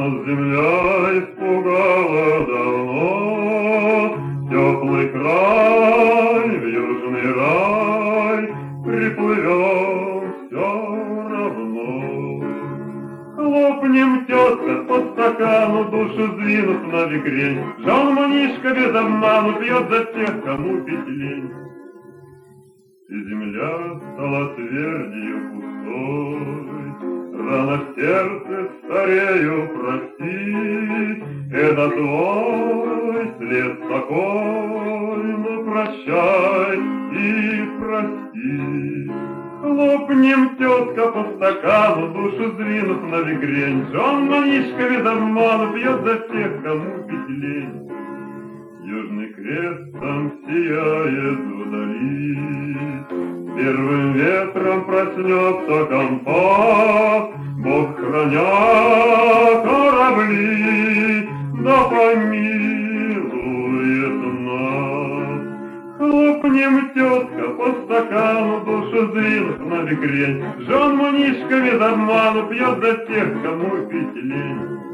Нас земля испугала давно, теплый край в южный рай приплывем все равно. Хлопнем, тетка, по стакану, душу сдвинув на бекрень. Жан-манишка без обману пьет за тех, кому пить лень. И земля стала твердью пустой, рано в сердце старею, прости, это твой след такой, но прощай и прости. Хлопнем, тетка, по стакану, душу сдвинув на бекрень. Жан-манишка без обману пьет за тех, кому пить лень. Южный крест там сияет вдали, первым ветром проснется компас. Бог храня корабли, да помилует нас. Хлопнем, тетка, по стакану, душу сдвинув на бекрень. Жан-манишка без обману пьет за тех, кому пить лень.